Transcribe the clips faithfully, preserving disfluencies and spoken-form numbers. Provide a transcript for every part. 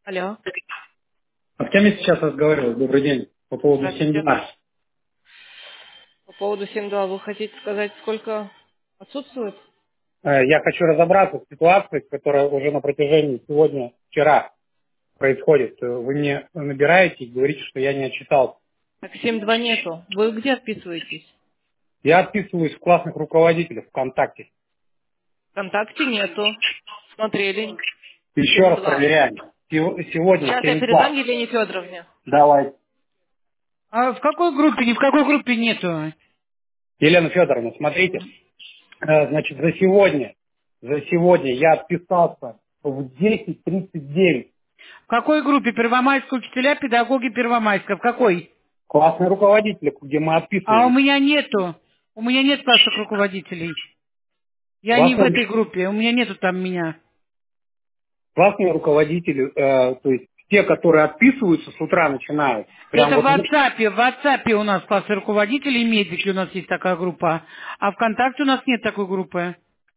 Алло. А с кем я сейчас разговаривал? Добрый день. По поводу Здравствуйте. семь два. По поводу семь два вы хотите сказать, сколько отсутствует? Э, Я хочу разобраться с ситуацией, которая уже на протяжении сегодня, вчера происходит. Э, Вы мне набираете и говорите, что я не отчитался. Так семь два нету. Вы где отписываетесь? Я отписываюсь в классных руководителях ВКонтакте. ВКонтакте нету. Смотрели. Еще семь раз два. проверяем. Сего- Сегодня Сейчас я семь передам два. Елене Федоровне. Давай. А в какой группе? Ни в какой группе нету. Елена Федоровна, смотрите. Э, Значит, за сегодня, за сегодня я отписался в десять тридцать девять. В какой группе? Первомайская учителя, педагоги Первомайска. В какой? Классные руководители, где мы А у отписывались. меня нету. У меня нет классных руководителей. Я не в Классные этой группе. У меня нету там меня. классные руководители, э, то есть те, которые отписываются с утра начинают, прям Это в вот, WhatsApp. В WhatsApp у нас классные руководители и медики у нас есть такая группа. А ВКонтакте у нас нет такой группы.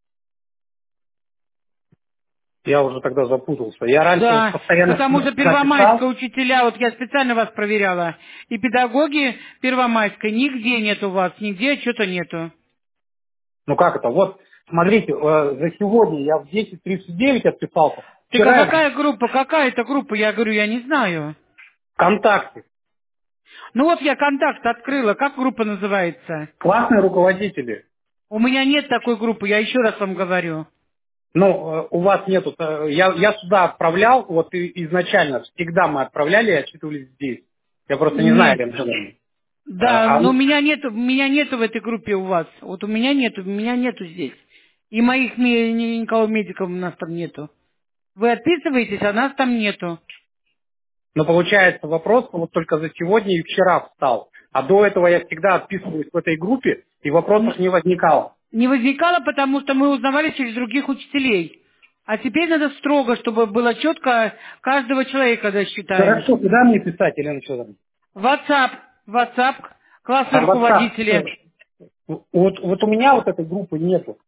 я уже тогда запутался. Я раньше вот Да, постоянно потому что написал, Первомайская учителя, вот я специально вас проверяла, и педагоги Первомайской, нигде нет у вас, нигде что-то нету. ну как это, вот, смотрите, э, за сегодня я в десять тридцать девять отписался, Так а вчера я в какая группа, какая это группа? Я говорю, я не знаю. ВКонтакте, Ну вот я контакт открыла, как группа называется? классные руководители. У меня нет такой группы, я еще раз вам говорю. Ну, э, у вас нету, э, я, я сюда отправлял, вот и изначально, всегда мы отправляли и отчитывались здесь. Я просто не знаю, Нет. Лен Федоровна. Да, А, а, но ну, меня нету, меня нету в этой группе у вас. Вот у меня нету, меня нету здесь. И моих ме- ни- никого медиков у нас там нету. Вы отписываетесь, а нас там нету. Но получается вопрос вот только за сегодня и вчера встал. А до этого я всегда отписываюсь в этой группе, и вопросов не возникало. Не возникало, потому что мы узнавали через других учителей. А теперь надо строго, чтобы было четко каждого человека досчитаем. Хорошо, куда мне писать, Елена Федоровна? WhatsApp, WhatsApp, классные А WhatsApp, руководители. э, вот, вот у меня вот этой группы нету.